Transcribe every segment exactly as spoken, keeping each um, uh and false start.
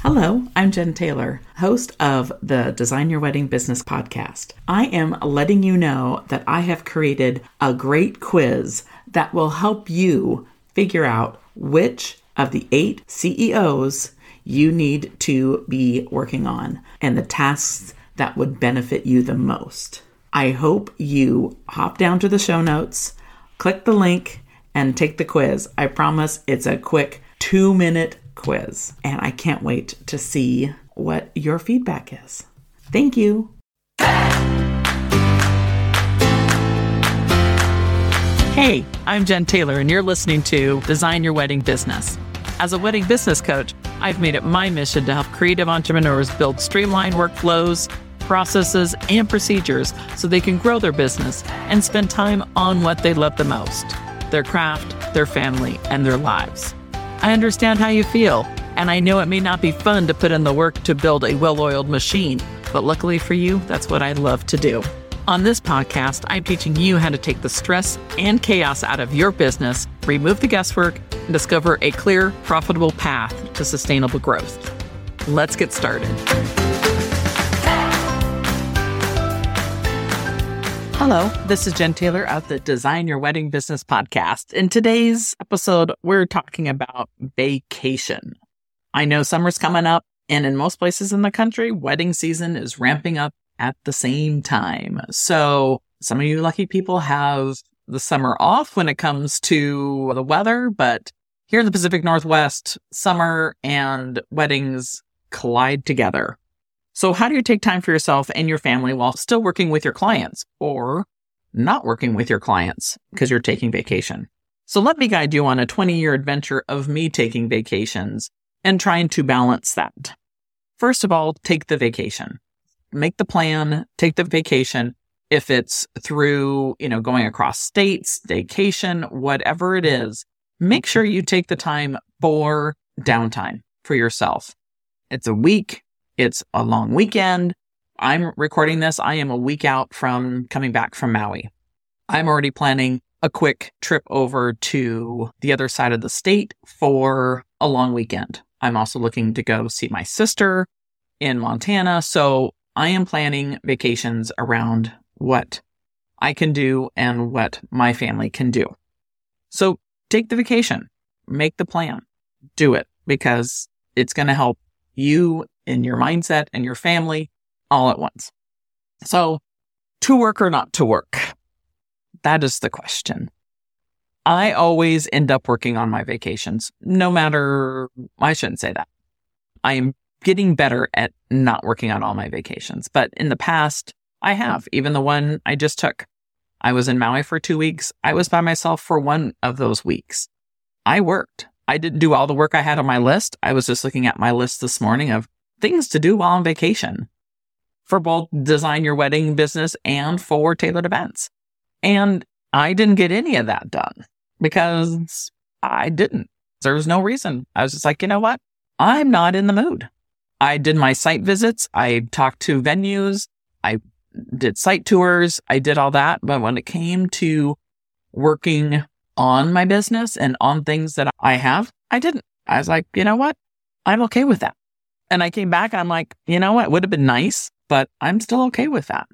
Hello, I'm Jen Taylor, host of the Design Your Wedding Business podcast. I am letting you know that I have created a great quiz that will help you figure out which of the eight C E Os you need to be working on and the tasks that would benefit you the most. I hope you hop down to the show notes, click the link, and take the quiz. I promise it's a quick two-minute quiz, and I can't wait to see what your feedback is. Thank you. Hey, I'm Jen Taylor, and you're listening to Design Your Wedding Business. As a wedding business coach, I've made it my mission to help creative entrepreneurs build streamlined workflows, processes, and procedures so they can grow their business and spend time on what they love the most, their craft, their family, and their lives. I understand how you feel, and I know it may not be fun to put in the work to build a well-oiled machine, but luckily for you, that's what I love to do. On this podcast, I'm teaching you how to take the stress and chaos out of your business, remove the guesswork, and discover a clear, profitable path to sustainable growth. Let's get started. Hello, this is Jen Taylor of the Design Your Wedding Business podcast. In today's episode, we're talking about vacation. I know summer's coming up, and in most places in the country, wedding season is ramping up at the same time. So some of you lucky people have the summer off when it comes to the weather, but here in the Pacific Northwest, summer and weddings collide together. So how do you take time for yourself and your family while still working with your clients or not working with your clients because you're taking vacation? So let me guide you on a twenty-year adventure of me taking vacations and trying to balance that. First of all, take the vacation. Make the plan, take the vacation. If it's through, you know, going across states, vacation, whatever it is, make sure you take the time for downtime for yourself. It's a week. It's a long weekend. I'm recording this. I am a week out from coming back from Maui. I'm already planning a quick trip over to the other side of the state for a long weekend. I'm also looking to go see my sister in Montana. So I am planning vacations around what I can do and what my family can do. So take the vacation, make the plan, do it because it's going to help you in your mindset and your family all at once. So to work or not to work? That is the question. I always end up working on my vacations, no matter, I shouldn't say that. I am getting better at not working on all my vacations. But in the past, I have, even the one I just took. I was in Maui for two weeks. I was by myself for one of those weeks. I worked. I didn't do all the work I had on my list. I was just looking at my list this morning of things to do while on vacation for both Design Your Wedding Business and for tailored events. And I didn't get any of that done because I didn't. There was no reason. I was just like, you know what? I'm not in the mood. I did my site visits. I talked to venues. I did site tours. I did all that. But when it came to working on my business and on things that I have, I didn't. I was like, you know what? I'm okay with that. And I came back. I'm like, you know what? It would have been nice, but I'm still okay with that.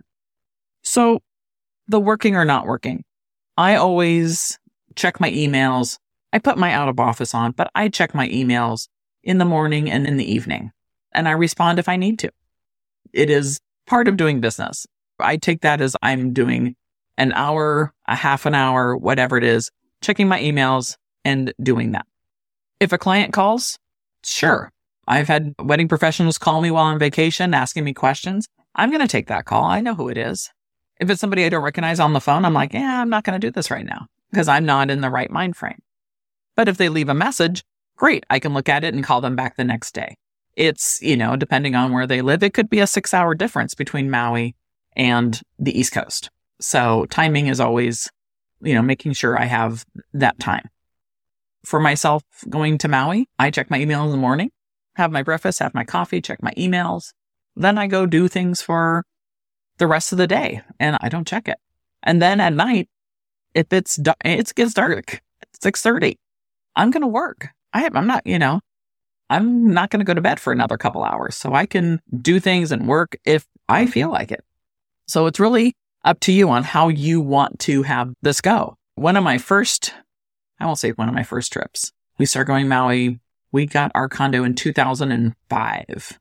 So the working or not working, I always check my emails. I put my out of office on, but I check my emails in the morning and in the evening. And I respond if I need to. It is part of doing business. I take that as I'm doing an hour, a half an hour, whatever it is, checking my emails and doing that. If a client calls, sure. I've had wedding professionals call me while on vacation, asking me questions. I'm going to take that call. I know who it is. If it's somebody I don't recognize on the phone, I'm like, yeah, I'm not going to do this right now because I'm not in the right mind frame. But if they leave a message, great. I can look at it and call them back the next day. It's, you know, depending on where they live, it could be a six hour difference between Maui and the East Coast. So timing is always, you know, making sure I have that time. For myself going to Maui, I check my email in the morning, have my breakfast, have my coffee, check my emails. Then I go do things for the rest of the day and I don't check it. And then at night, if it's, it gets dark, it's six thirty. I'm going to work. I, I'm not, you know, I'm not going to go to bed for another couple hours. So I can do things and work if I feel like it. So it's really up to you on how you want to have this go. One of my first, I won't say one of my first trips, we started going Maui. We got our condo in two thousand five.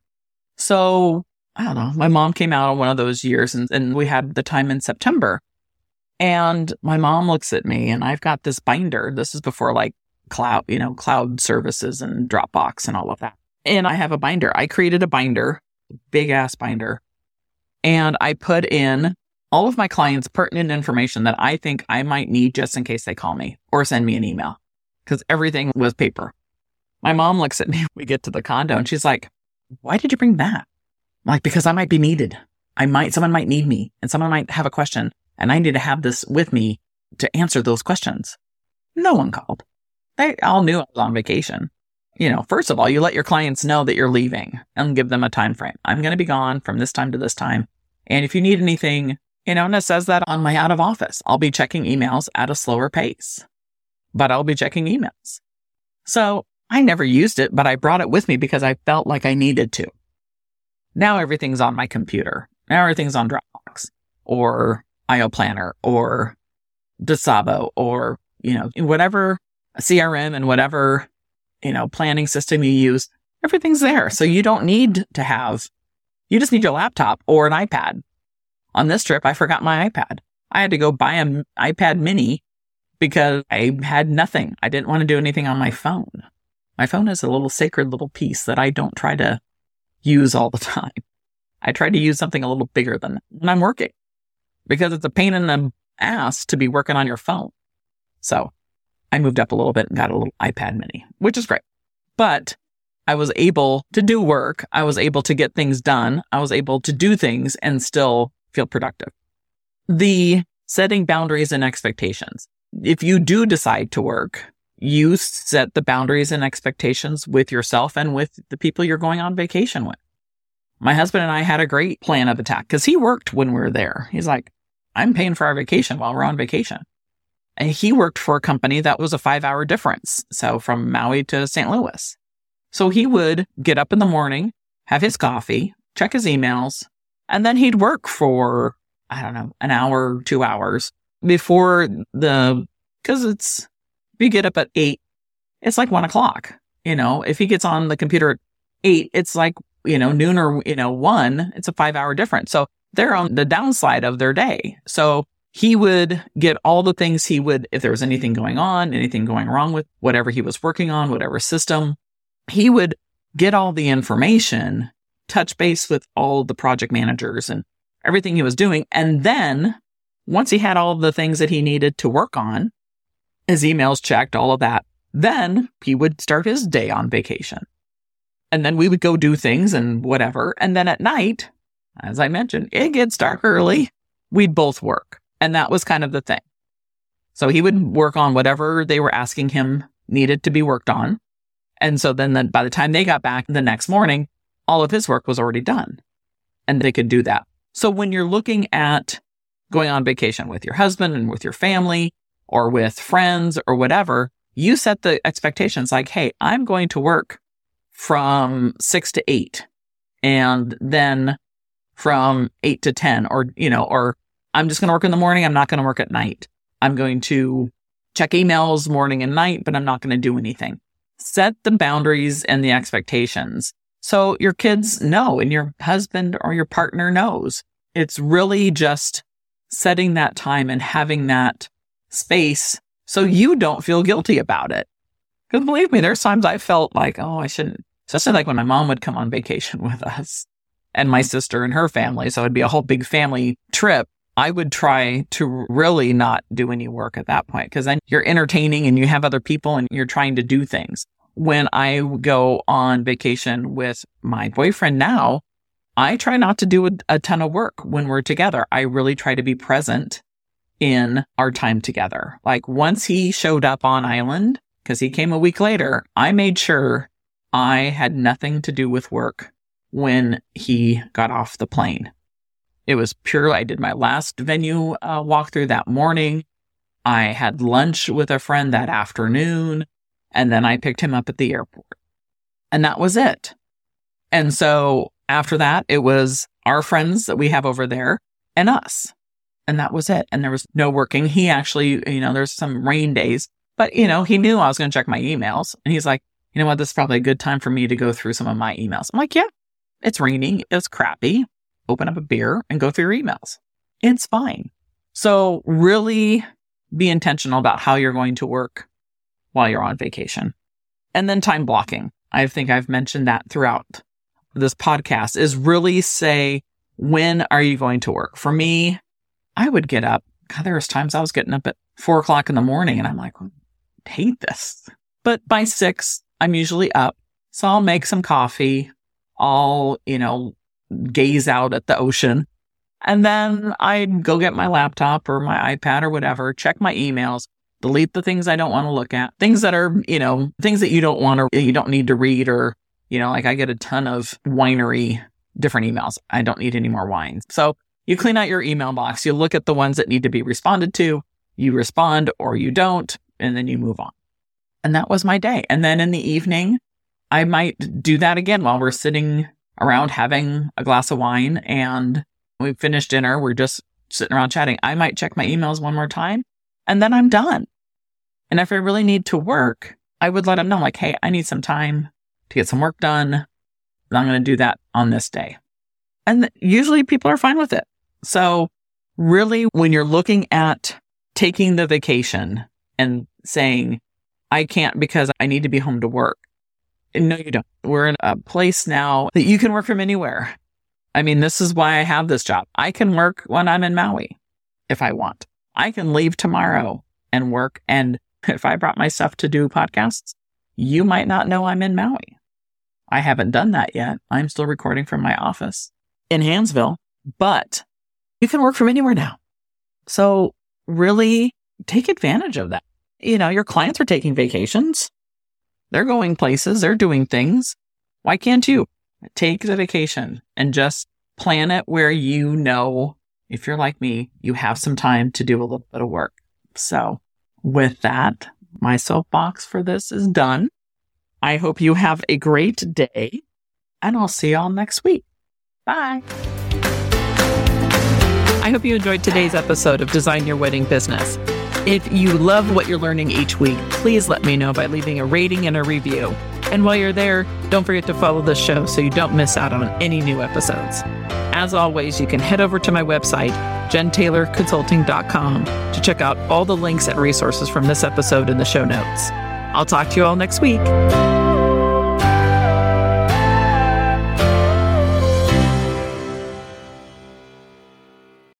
So I don't know. My mom came out on one of those years and, and we had the time in September. And my mom looks at me and I've got this binder. This is before like cloud, you know, cloud services and Dropbox and all of that. And I have a binder. I created a binder, big ass binder. And I put in all of my clients' pertinent information that I think I might need just in case they call me or send me an email, because everything was paper. My mom looks at me, we get to the condo and she's like, why did you bring that? I'm like, because I might be needed. I might, someone might need me and someone might have a question and I need to have this with me to answer those questions. No one called. They all knew I was on vacation. You know, first of all, you let your clients know that you're leaving and give them a time frame. I'm going to be gone from this time to this time. And if you need anything, you know, and it says that on my out of office, I'll be checking emails at a slower pace, but I'll be checking emails. So I never used it, but I brought it with me because I felt like I needed to. Now everything's on my computer. Now everything's on Dropbox or I O Planner or Dasabo or, you know, whatever C R M and whatever, you know, planning system you use, everything's there. So you don't need to have, you just need your laptop or an iPad. On this trip, I forgot my iPad. I had to go buy an iPad mini because I had nothing. I didn't want to do anything on my phone. My phone is a little sacred little piece that I don't try to use all the time. I try to use something a little bigger than that when I'm working because it's a pain in the ass to be working on your phone. So I moved up a little bit and got a little iPad mini, which is great. But I was able to do work. I was able to get things done. I was able to do things and still feel productive. The setting boundaries and expectations. If you do decide to work, you set the boundaries and expectations with yourself and with the people you're going on vacation with. My husband and I had a great plan of attack because he worked when we were there. He's like, I'm paying for our vacation while we're on vacation. And he worked for a company that was a five hour difference. So from Maui to Saint Louis. So he would get up in the morning, have his coffee, check his emails, and then he'd work for, I don't know, an hour, two hours before the, cause it's, if you get up at eight, it's like one o'clock. You know, if he gets on the computer at eight, it's like, you know, noon or, you know, one, it's a five hour difference. So they're on the downside of their day. So he would get all the things he would, if there was anything going on, anything going wrong with whatever he was working on, whatever system, he would get all the information, touch base with all the project managers and everything he was doing. And then once he had all the things that he needed to work on, his emails checked, all of that, then he would start his day on vacation. And then we would go do things and whatever. And then at night, as I mentioned, it gets dark early. We'd both work. And that was kind of the thing. So he would work on whatever they were asking him needed to be worked on. And so then the, by the time they got back the next morning, all of his work was already done and they could do that. So when you're looking at going on vacation with your husband and with your family or with friends or whatever, you set the expectations like, hey, I'm going to work from six to eight and then from eight to ten or, you know, or I'm just going to work in the morning. I'm not going to work at night. I'm going to check emails morning and night, but I'm not going to do anything. Set the boundaries and the expectations so your kids know and your husband or your partner knows. It's really just setting that time and having that space so you don't feel guilty about it. Because believe me, there's times I felt like, oh, I shouldn't, especially like when my mom would come on vacation with us and my sister and her family. So it'd be a whole big family trip. I would try to really not do any work at that point because then you're entertaining and you have other people and you're trying to do things. When I go on vacation with my boyfriend now, I try not to do a, a ton of work when we're together. I really try to be present in our time together. Like once he showed up on island, because he came a week later, I made sure I had nothing to do with work when he got off the plane. It was pure. I did my last venue uh, walkthrough that morning. I had lunch with a friend that afternoon, and then I picked him up at the airport. And that was it. And so after that, it was our friends that we have over there and us. And that was it. And there was no working. He actually, you know, there's some rain days, but, you know, he knew I was going to check my emails. And he's like, you know what, this is probably a good time for me to go through some of my emails. I'm like, yeah, it's raining. It's crappy. Open up a beer and go through your emails. It's fine. So really be intentional about how you're going to work while you're on vacation. And then time blocking. I think I've mentioned that throughout this podcast, is really say, when are you going to work? For me, I would get up. God, there was times I was getting up at four o'clock in the morning and I'm like, I hate this. But by six, I'm usually up. So I'll make some coffee. I'll, you know, gaze out at the ocean. And then I'd go get my laptop or my iPad or whatever, check my emails, delete the things I don't want to look at, things that are, you know, things that you don't want to, you don't need to read, or, you know, like I get a ton of winery different emails. I don't need any more wines. So you clean out your email box. You look at the ones that need to be responded to. You respond or you don't, and then you move on. And that was my day. And then in the evening, I might do that again while we're sitting around having a glass of wine and we finished dinner. We're just sitting around chatting. I might check my emails one more time and then I'm done. And if I really need to work, I would let them know, like, hey, I need some time to get some work done. I'm going to do that on this day. And usually people are fine with it. So really, when you're looking at taking the vacation and saying, I can't because I need to be home to work. No, you don't. We're in a place now that you can work from anywhere. I mean, this is why I have this job. I can work when I'm in Maui if I want. I can leave tomorrow and work. And if I brought my stuff to do podcasts, you might not know I'm in Maui. I haven't done that yet. I'm still recording from my office in Hansville, but you can work from anywhere now. So really take advantage of that. You know, your clients are taking vacations. They're going places. They're doing things. Why can't you take the vacation and just plan it where you know, if you're like me, you have some time to do a little bit of work. So with that, my soapbox for this is done. I hope you have a great day, and I'll see y'all next week. Bye. I hope you enjoyed today's episode of Design Your Wedding Business. If you love what you're learning each week, please let me know by leaving a rating and a review. And while you're there, don't forget to follow the show so you don't miss out on any new episodes. As always, you can head over to my website, jen taylor consulting dot com, to check out all the links and resources from this episode in the show notes. I'll talk to you all next week.